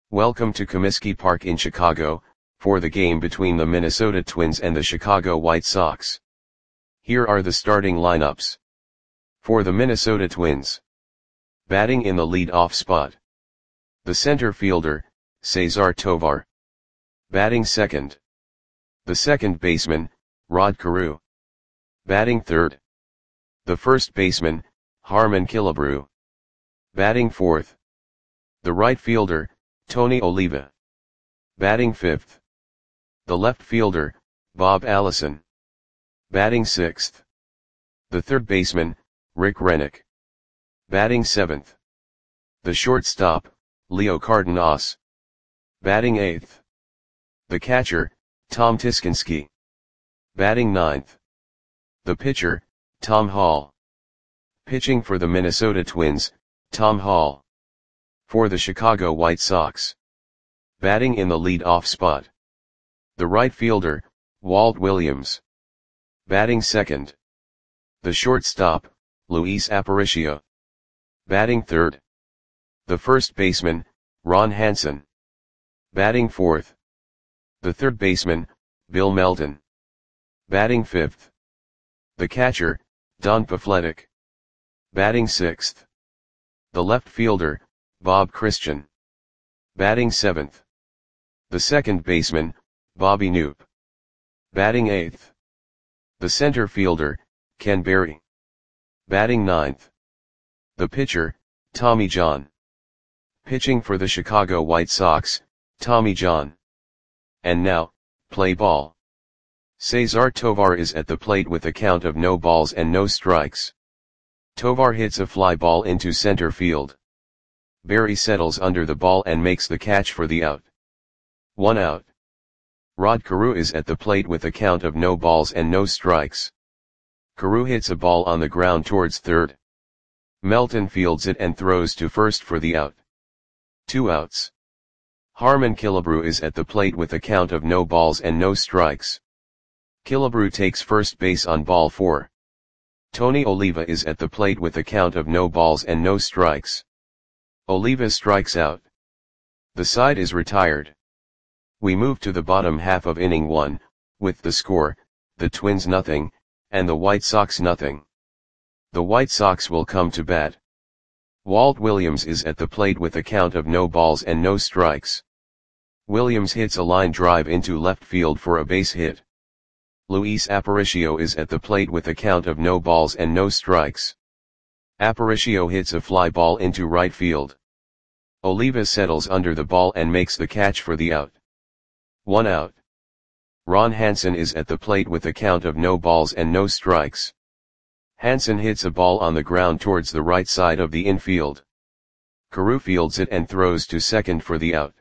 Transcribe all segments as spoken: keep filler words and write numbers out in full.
Welcome to Comiskey Park in Chicago, for the game between the Minnesota Twins and the Chicago White Sox. Here are the starting lineups. For the Minnesota Twins. Batting in the lead-off spot. The center fielder, Cesar Tovar. Batting second. The second baseman, Rod Carew. Batting third. The first baseman, Harmon Killebrew. Batting fourth. The right fielder, Tony Oliva. Batting fifth. The left fielder, Bob Allison. Batting sixth. The third baseman, Rick Rennick. Batting seventh. The shortstop, Leo Cardenas. Batting eighth. The catcher, Tom Tiskinski. Batting ninth. The pitcher, Tom Hall. Pitching for the Minnesota Twins, Tom Hall. For the Chicago White Sox. Batting in the lead-off spot. The right fielder, Walt Williams. Batting second. The shortstop, Luis Aparicio. Batting third. The first baseman, Ron Hansen. Batting fourth. The third baseman, Bill Melton. Batting fifth. The catcher, Don Pafletic. Batting sixth. The left fielder, Bob Christian. Batting seventh. The second baseman, Bobby Knoop. Batting eighth. The center fielder, Ken Berry. Batting ninth. The pitcher, Tommy John. Pitching for the Chicago White Sox, Tommy John. And now, play ball. Cesar Tovar is at the plate with a count of no balls and no strikes. Tovar hits a fly ball into center field. Berry settles under the ball and makes the catch for the out. One out. Rod Carew is at the plate with a count of no balls and no strikes. Carew hits a ball on the ground towards third. Melton fields it and throws to first for the out. Two outs. Harmon Killebrew is at the plate with a count of no balls and no strikes. Killebrew takes first base on ball four. Tony Oliva is at the plate with a count of no balls and no strikes. Oliva strikes out. The side is retired. We move to the bottom half of inning one, with the score, the Twins nothing, and the White Sox nothing. The White Sox will come to bat. Walt Williams is at the plate with a count of no balls and no strikes. Williams hits a line drive into left field for a base hit. Luis Aparicio is at the plate with a count of no balls and no strikes. Aparicio hits a fly ball into right field. Oliva settles under the ball and makes the catch for the out. One out. Ron Hansen is at the plate with a count of no balls and no strikes. Hansen hits a ball on the ground towards the right side of the infield. Carew fields it and throws to second for the out.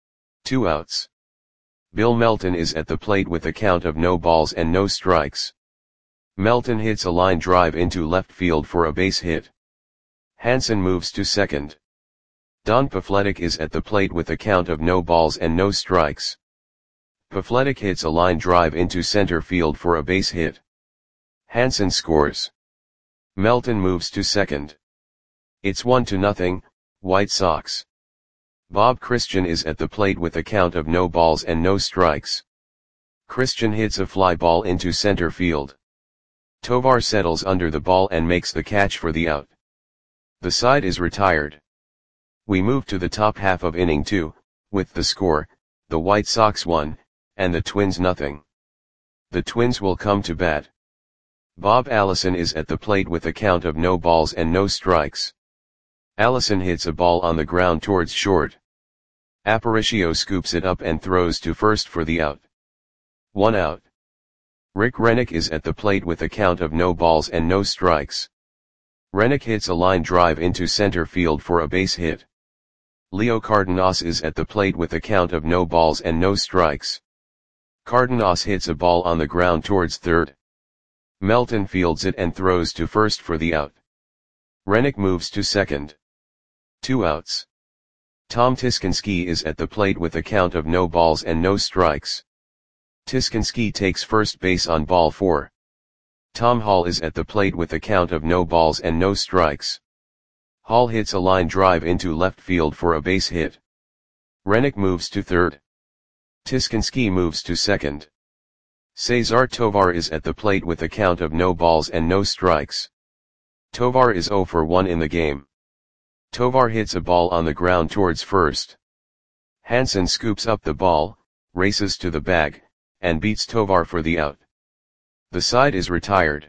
Two outs. Bill Melton is at the plate with a count of no balls and no strikes. Melton hits a line drive into left field for a base hit. Hansen moves to second. Don Pafletic is at the plate with a count of no balls and no strikes. Pafletic hits a line drive into center field for a base hit. Hansen scores. Melton moves to second. It's one to nothing, White Sox. Bob Christian is at the plate with a count of no balls and no strikes. Christian hits a fly ball into center field. Tovar settles under the ball and makes the catch for the out. The side is retired. We move to the top half of inning two, with the score, the White Sox one, and the Twins nothing. The Twins will come to bat. Bob Allison is at the plate with a count of no balls and no strikes. Allison hits a ball on the ground towards short. Aparicio scoops it up and throws to first for the out. One out. Rick Rennick is at the plate with a count of no balls and no strikes. Rennick hits a line drive into center field for a base hit. Leo Cardenas is at the plate with a count of no balls and no strikes. Cardenas hits a ball on the ground towards third. Melton fields it and throws to first for the out. Rennick moves to second. Two outs. Tom Tiskinski is at the plate with a count of no balls and no strikes. Tiskinski takes first base on ball four. Tom Hall is at the plate with a count of no balls and no strikes. Hall hits a line drive into left field for a base hit. Hrenak moves to third. Tiskinski moves to second. Cesar Tovar is at the plate with a count of no balls and no strikes. Tovar is zero for one in the game. Tovar hits a ball on the ground towards first. Hansen scoops up the ball, races to the bag, and beats Tovar for the out. The side is retired.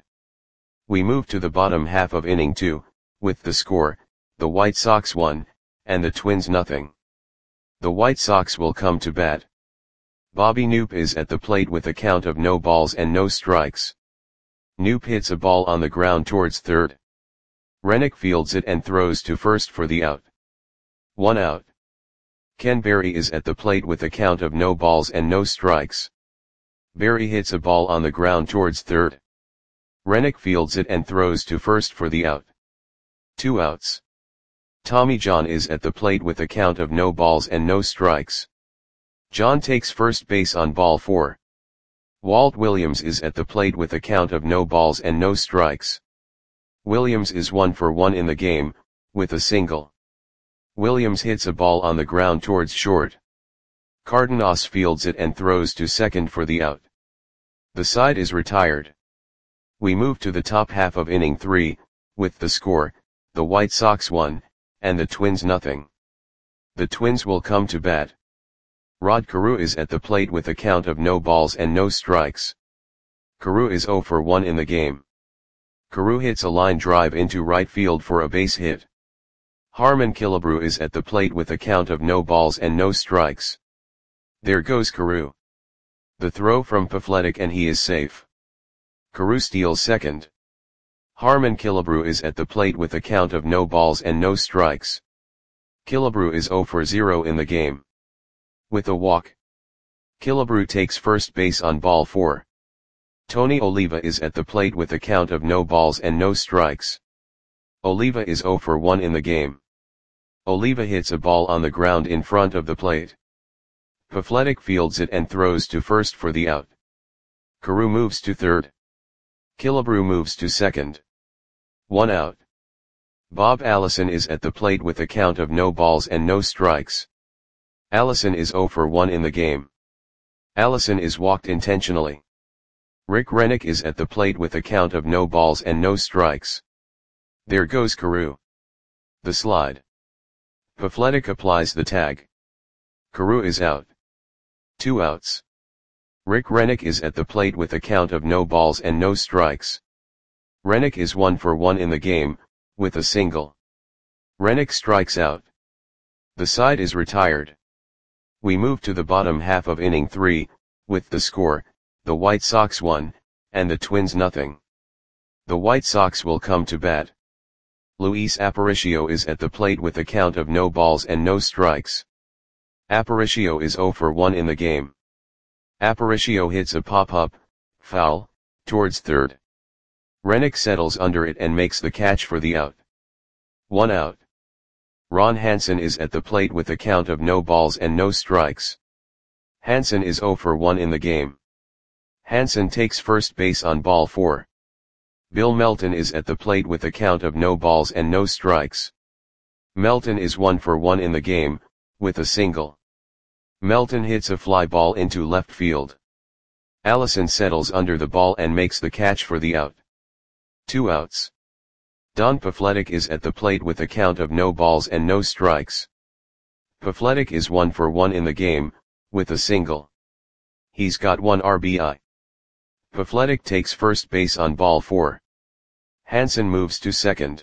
We move to the bottom half of inning two, with the score, the White Sox one, and the Twins nothing. The White Sox will come to bat. Bobby Knoop is at the plate with a count of no balls and no strikes. Knoop hits a ball on the ground towards third. Hrenak fields it and throws to first for the out. One out. Ken Berry is at the plate with a count of no balls and no strikes. Berry hits a ball on the ground towards third. Hrenak fields it and throws to first for the out. Two outs. Tommy John is at the plate with a count of no balls and no strikes. John takes first base on ball four. Walt Williams is at the plate with a count of no balls and no strikes. Williams is one for one in the game, with a single. Williams hits a ball on the ground towards short. Cardenas fields it and throws to second for the out. The side is retired. We move to the top half of inning three, with the score, the White Sox one, and the Twins nothing. The Twins will come to bat. Rod Carew is at the plate with a count of no balls and no strikes. Carew is zero for one in the game. Carew hits a line drive into right field for a base hit. Harmon Killebrew is at the plate with a count of no balls and no strikes. There goes Carew. The throw from Pafletic and he is safe. Carew steals second. Harmon Killebrew is at the plate with a count of no balls and no strikes. Killebrew is zero for zero in the game. With a walk. Killebrew takes first base on ball four. Tony Oliva is at the plate with a count of no balls and no strikes. Oliva is zero for one in the game. Oliva hits a ball on the ground in front of the plate. Pafletic fields it and throws to first for the out. Carew moves to third. Killebrew moves to second. One out. Bob Allison is at the plate with a count of no balls and no strikes. Allison is zero for one in the game. Allison is walked intentionally. Rick Hrenak is at the plate with a count of no balls and no strikes. There goes Carew. The slide. Pafletic applies the tag. Carew is out. Two outs. Rick Hrenak is at the plate with a count of no balls and no strikes. Hrenak is one for one in the game, with a single. Hrenak strikes out. The side is retired. We move to the bottom half of inning three, with the score, the White Sox one, and the Twins nothing. The White Sox will come to bat. Luis Aparicio is at the plate with a count of no balls and no strikes. Aparicio is zero for one in the game. Aparicio hits a pop-up, foul, towards third. Hrenak settles under it and makes the catch for the out. One out. Ron Hansen is at the plate with a count of no balls and no strikes. Hansen is zero for one in the game. Hansen takes first base on ball four. Bill Melton is at the plate with a count of no balls and no strikes. Melton is one for one in the game, with a single. Melton hits a fly ball into left field. Allison settles under the ball and makes the catch for the out. Two outs. Don Pafletic is at the plate with a count of no balls and no strikes. Pafletic is one for one in the game, with a single. He's got one R B I. Pafletic takes first base on ball four. Hansen moves to second.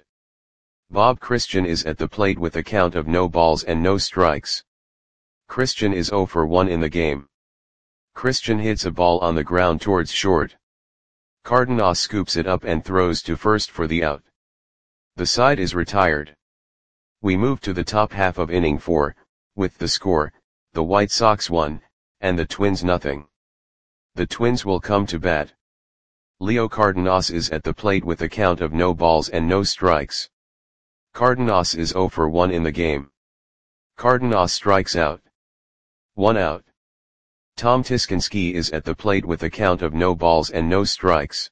Bob Christian is at the plate with a count of no balls and no strikes. Christian is zero for one in the game. Christian hits a ball on the ground towards short. Cardenas scoops it up and throws to first for the out. The side is retired. We move to the top half of inning four, with the score, the White Sox one, and the Twins nothing. The Twins will come to bat. Leo Cardenas is at the plate with a count of no balls and no strikes. Cardenas is zero for one in the game. Cardenas strikes out. One out. Tom Tiskinski is at the plate with a count of no balls and no strikes.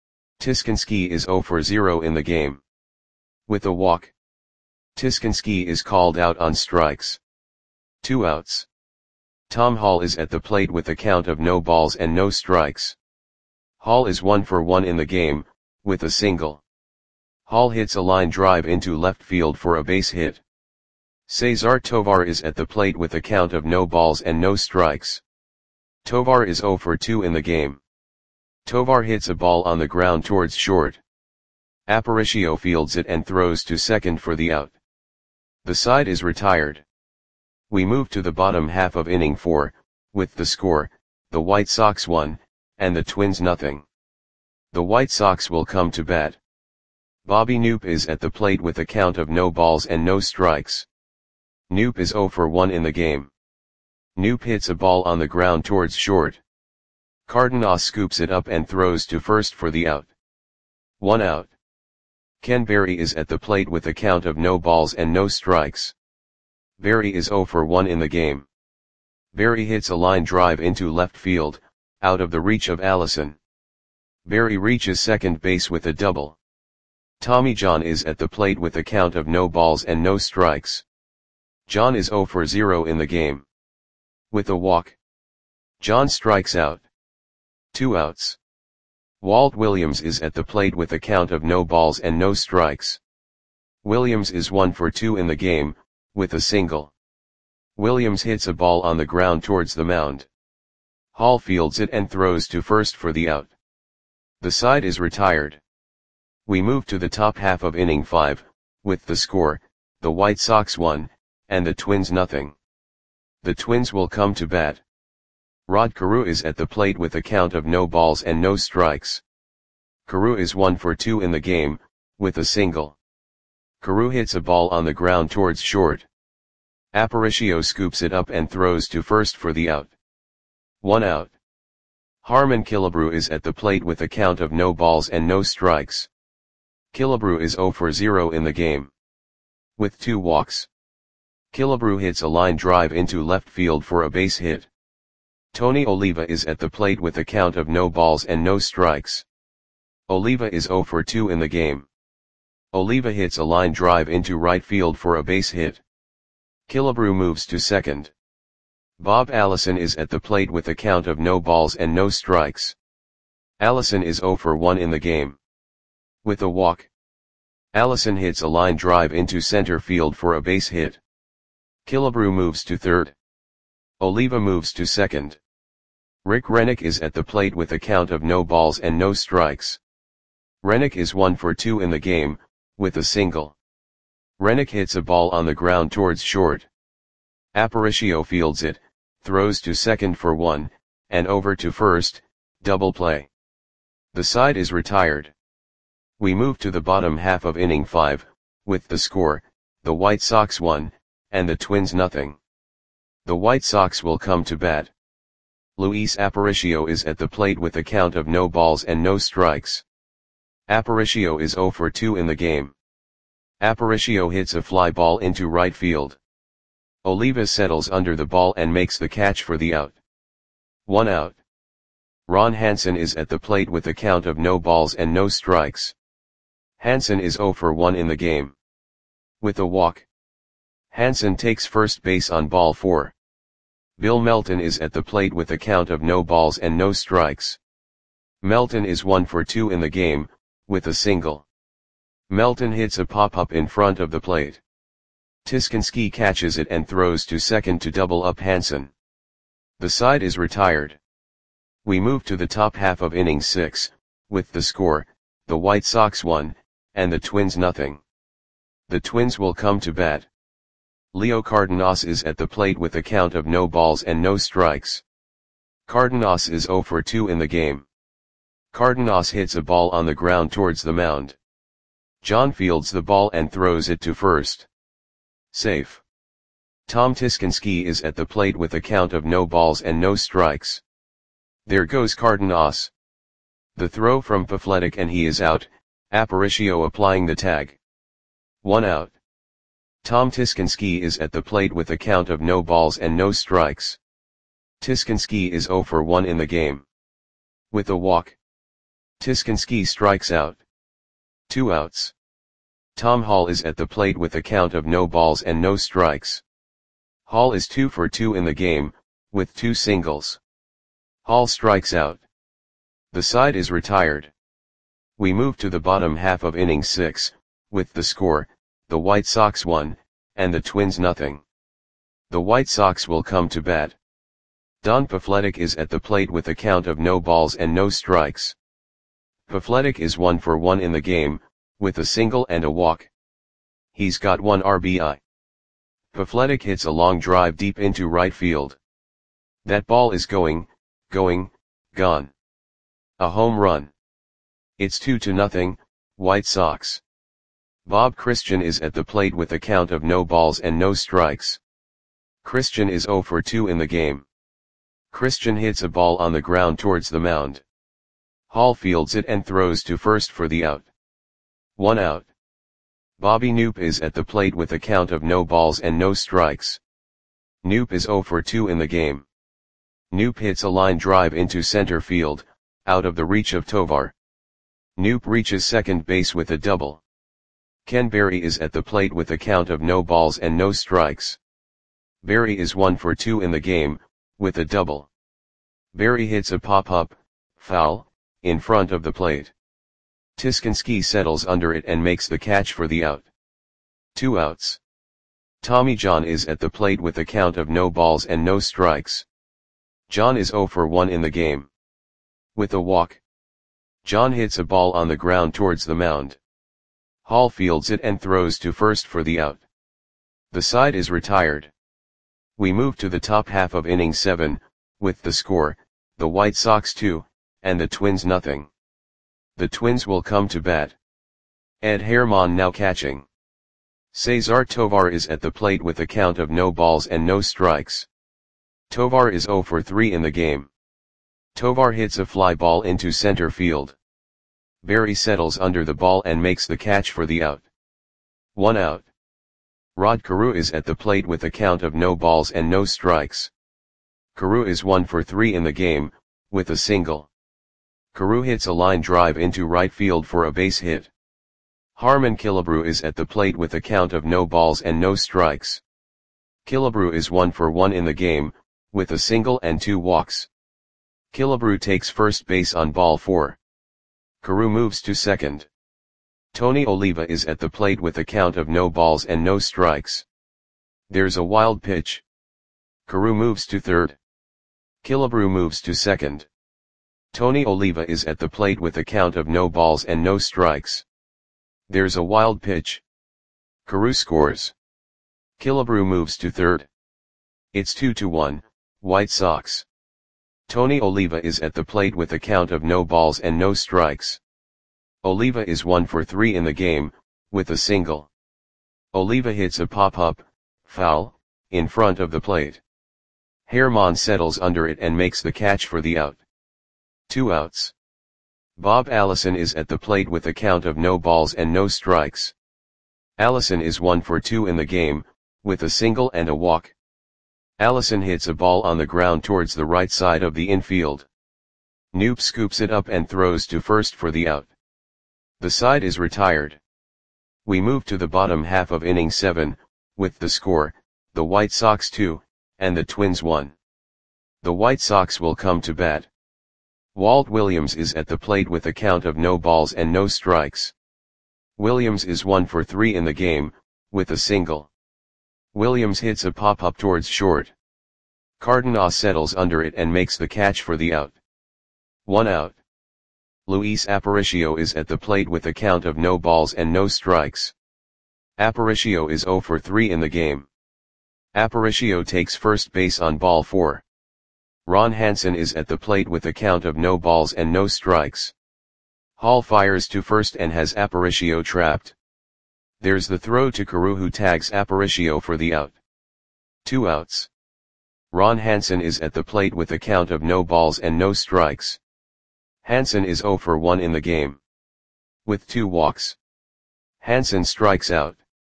Tiskinski is zero for zero in the game. With a walk. Tiskinski is called out on strikes. Two outs. Tom Hall is at the plate with a count of no balls and no strikes. Hall is one for one in the game, with a single. Hall hits a line drive into left field for a base hit. Cesar Tovar is at the plate with a count of no balls and no strikes. Tovar is zero for two in the game. Tovar hits a ball on the ground towards short. Aparicio fields it and throws to second for the out. The side is retired. We move to the bottom half of inning four, with the score, the White Sox one, and the Twins nothing. The White Sox will come to bat. Bobby Knoop is at the plate with a count of no balls and no strikes. Knoop is zero for one in the game. Knoop hits a ball on the ground towards short. Cardenas scoops it up and throws to first for the out. One out. Ken Berry is at the plate with a count of no balls and no strikes. Berry is zero for one in the game. Berry hits a line drive into left field, out of the reach of Allison. Berry reaches second base with a double. Tommy John is at the plate with a count of no balls and no strikes. John is zero for zero in the game. With a walk, John strikes out. Two outs. Walt Williams is at the plate with a count of no balls and no strikes. Williams is one for two in the game, with a single. Williams hits a ball on the ground towards the mound. Hall fields it and throws to first for the out. The side is retired. We move to the top half of inning five, with the score, the White Sox one, and the Twins nothing. The Twins will come to bat. Rod Carew is at the plate with a count of no balls and no strikes. Carew is one for two in the game, with a single. Carew hits a ball on the ground towards short. Aparicio scoops it up and throws to first for the out. One out. Harmon Killebrew is at the plate with a count of no balls and no strikes. Killebrew is zero for zero in the game. With two walks, Killebrew hits a line drive into left field for a base hit. Tony Oliva is at the plate with a count of no balls and no strikes. Oliva is zero for two in the game. Oliva hits a line drive into right field for a base hit. Killebrew moves to second. Bob Allison is at the plate with a count of no balls and no strikes. Allison is zero for one in the game. With a walk, Allison hits a line drive into center field for a base hit. Killebrew moves to third. Oliva moves to second. Rick Rennick is at the plate with a count of no balls and no strikes. Rennick is one for two in the game, with a single. Rennick hits a ball on the ground towards short. Aparicio fields it, throws to second for one, and over to first, double play. The side is retired. We move to the bottom half of inning five, with the score, the White Sox one, and the Twins nothing. The White Sox will come to bat. Luis Aparicio is at the plate with a count of no balls and no strikes. Aparicio is zero for two in the game. Aparicio hits a fly ball into right field. Oliva settles under the ball and makes the catch for the out. One out. Ron Hansen is at the plate with a count of no balls and no strikes. Hansen is zero for one in the game. With a walk, Hansen takes first base on ball four. Bill Melton is at the plate with a count of no balls and no strikes. Melton is one for two in the game, with a single. Melton hits a pop-up in front of the plate. Tiskinski catches it and throws to second to double up Hansen. The side is retired. We move to the top half of inning six, with the score, the White Sox one, and the Twins nothing. The Twins will come to bat. Leo Cardenas is at the plate with a count of no balls and no strikes. Cardenas is zero for two in the game. Cardenas hits a ball on the ground towards the mound. John fields the ball and throws it to first. Safe. Tom Tiskinski is at the plate with a count of no balls and no strikes. There goes Cardenas. The throw from Pafletic and he is out, Aparicio applying the tag. One out. Tom Tiskinski is at the plate with a count of no balls and no strikes. Tiskinski is zero for one in the game. With a walk, Tiskinski strikes out. Two outs. Tom Hall is at the plate with a count of no balls and no strikes. Hall is two for two in the game, with two singles. Hall strikes out. The side is retired. We move to the bottom half of inning six, with the score, the White Sox one, and the Twins nothing. The White Sox will come to bat. Don Pafletic is at the plate with a count of no balls and no strikes. Pafletic is one for one in the game, with a single and a walk. He's got one R B I. Pafletic hits a long drive deep into right field. That ball is going, going, gone. A home run. It's two to nothing, White Sox. Bob Christian is at the plate with a count of no balls and no strikes. Christian is zero for two in the game. Christian hits a ball on the ground towards the mound. Hall fields it and throws to first for the out. One out. Bobby Knoop is at the plate with a count of no balls and no strikes. Knoop is zero for two in the game. Knoop hits a line drive into center field, out of the reach of Tovar. Knoop reaches second base with a double. Ken Berry is at the plate with a count of no balls and no strikes. Berry is one for two in the game, with a double. Berry hits a pop-up, foul, in front of the plate. Tiskinski settles under it and makes the catch for the out. Two outs. Tommy John is at the plate with a count of no balls and no strikes. John is zero for one in the game. With a walk. John hits a ball on the ground towards the mound. Hall fields it and throws to first for the out. The side is retired. We move to the top half of inning seven, with the score, the White Sox two, and the Twins nothing. The Twins will come to bat. Ed Herman now catching. Cesar Tovar is at the plate with a count of no balls and no strikes. Tovar is zero for three in the game. Tovar hits a fly ball into center field. Berry settles under the ball and makes the catch for the out. One out. Rod Carew is at the plate with a count of no balls and no strikes. Carew is one for three in the game, with a single. Carew hits a line drive into right field for a base hit. Harmon Killebrew is at the plate with a count of no balls and no strikes. Killebrew is one for one in the game, with a single and two walks. Killebrew takes first base on ball four. Carew moves to second. Tony Oliva is at the plate with a count of no balls and no strikes. There's a wild pitch. Carew moves to third. Killebrew moves to second. Tony Oliva is at the plate with a count of no balls and no strikes. There's a wild pitch. Carew scores. Killebrew moves to third. It's two to one, White Sox. Tony Oliva is at the plate with a count of no balls and no strikes. Oliva is one for three in the game, with a single. Oliva hits a pop-up, foul, in front of the plate. Herman settles under it and makes the catch for the out. Two outs. Bob Allison is at the plate with a count of no balls and no strikes. Allison is one for two in the game, with a single and a walk. Allison hits a ball on the ground towards the right side of the infield. Knoop scoops it up and throws to first for the out. The side is retired. We move to the bottom half of inning seven, with the score, the White Sox two, and the Twins one. The White Sox will come to bat. Walt Williams is at the plate with a count of no balls and no strikes. Williams is one for three in the game, with a single. Williams hits a pop-up towards short. Cardenas settles under it and makes the catch for the out. One out. Luis Aparicio is at the plate with a count of no balls and no strikes. Aparicio is zero for three in the game. Aparicio takes first base on ball four. Ron Hansen is at the plate with a count of no balls and no strikes. Hall fires to first and has Aparicio trapped. There's the throw to Carew, who tags Aparicio for the out. Two outs. Ron Hansen is at the plate with a count of no balls and no strikes. Hansen is zero for one in the game. With two walks. Hansen strikes out.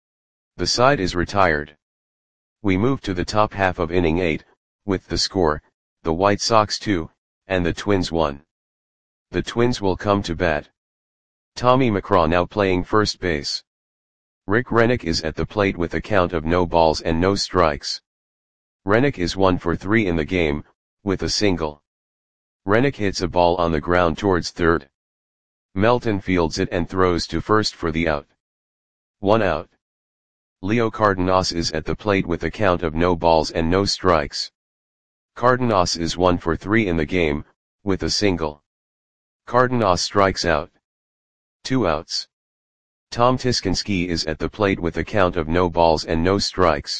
The side is retired. We move to the top half of inning eight, with the score, the White Sox two, and the Twins one. The Twins will come to bat. Tommy McCraw now playing first base. Rick Rennick is at the plate with a count of no balls and no strikes. Rennick is one for three in the game, with a single. Rennick hits a ball on the ground towards third. Melton fields it and throws to first for the out. One out. Leo Cardenas is at the plate with a count of no balls and no strikes. Cardenas is one for three in the game, with a single. Cardenas strikes out. Two outs. Tom Tiskinski is at the plate with a count of no balls and no strikes.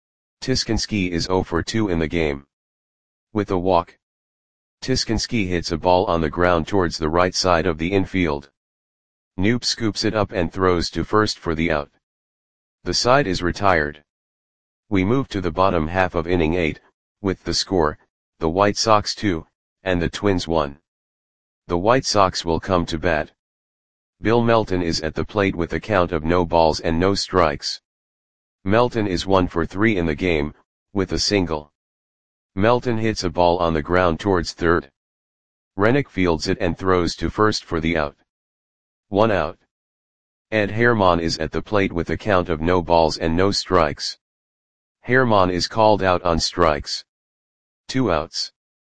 Tiskinski is zero for two in the game. With a walk. Tiskinski hits a ball on the ground towards the right side of the infield. Knoop scoops it up and throws to first for the out. The side is retired. We move to the bottom half of inning eight, with the score, the White Sox two, and the Twins one. The White Sox will come to bat. Bill Melton is at the plate with a count of no balls and no strikes. Melton is one for three in the game, with a single. Melton hits a ball on the ground towards third. Rennick fields it and throws to first for the out. One out. Ed Herman is at the plate with a count of no balls and no strikes. Herman is called out on strikes. Two outs.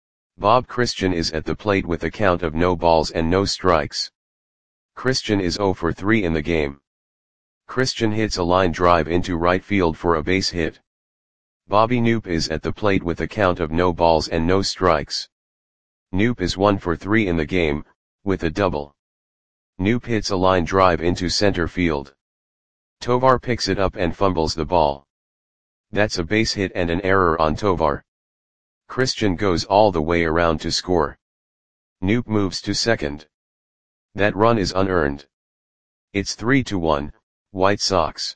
Bob Christian is at the plate with a count of no balls and no strikes. Christian is zero for three in the game. Christian hits a line drive into right field for a base hit. Bobby Knoop is at the plate with a count of no balls and no strikes. Knoop is one for three in the game, with a double. Knoop hits a line drive into center field. Tovar picks it up and fumbles the ball. That's a base hit and an error on Tovar. Christian goes all the way around to score. Knoop moves to second. That run is unearned. It's three to one, White Sox.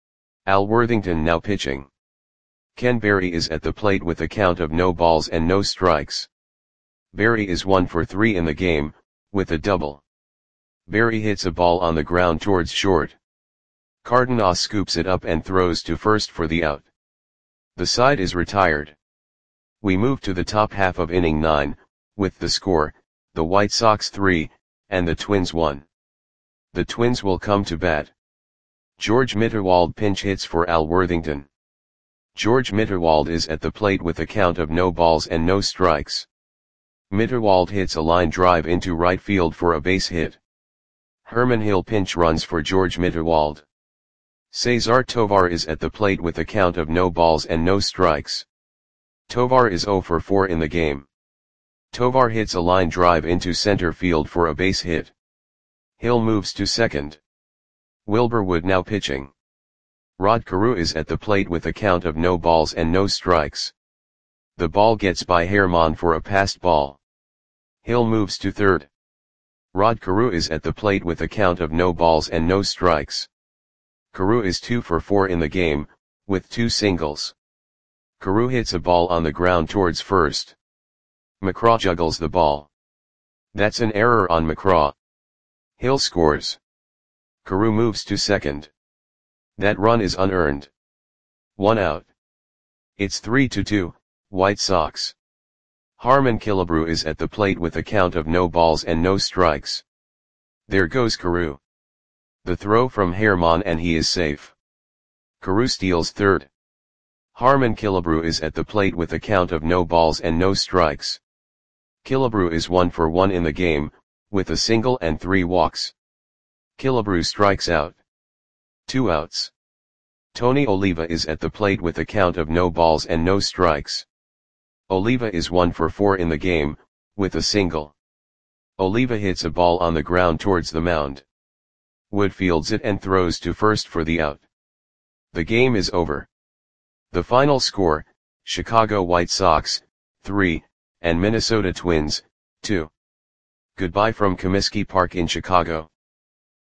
Al Worthington now pitching. Ken Berry is at the plate with a count of no balls and no strikes. Berry is one for three in the game, with a double. Berry hits a ball on the ground towards short. Cardenas scoops it up and throws to first for the out. The side is retired. We move to the top half of inning nine, with the score, the White Sox three, and the Twins one. The Twins will come to bat. George Mitterwald pinch hits for Al Worthington. George Mitterwald is at the plate with a count of no balls and no strikes. Mitterwald hits a line drive into right field for a base hit. Herman Hill pinch runs for George Mitterwald. Cesar Tovar is at the plate with a count of no balls and no strikes. Tovar is zero for four in the game. Tovar hits a line drive into center field for a base hit. Hill moves to second. Wilbur Wood now pitching. Rod Carew is at the plate with a count of no balls and no strikes. The ball gets by Herman for a passed ball. Hill moves to third. Rod Carew is at the plate with a count of no balls and no strikes. Carew is two for four in the game, with two singles. Carew hits a ball on the ground towards first. McCraw juggles the ball. That's an error on McCraw. Hill scores. Carew moves to second. That run is unearned. One out. It's three to two, White Sox. Harmon Killebrew is at the plate with a count of no balls and no strikes. There goes Carew. The throw from Herman and he is safe. Carew steals third. Harmon Killebrew is at the plate with a count of no balls and no strikes. Killebrew is one for one in the game, with a single and three walks. Killebrew strikes out. Two outs. Tony Oliva is at the plate with a count of no balls and no strikes. Oliva is one for four in the game, with a single. Oliva hits a ball on the ground towards the mound. Wood fields it and throws to first for the out. The game is over. The final score, Chicago White Sox, three, and Minnesota Twins, two. Goodbye from Comiskey Park in Chicago.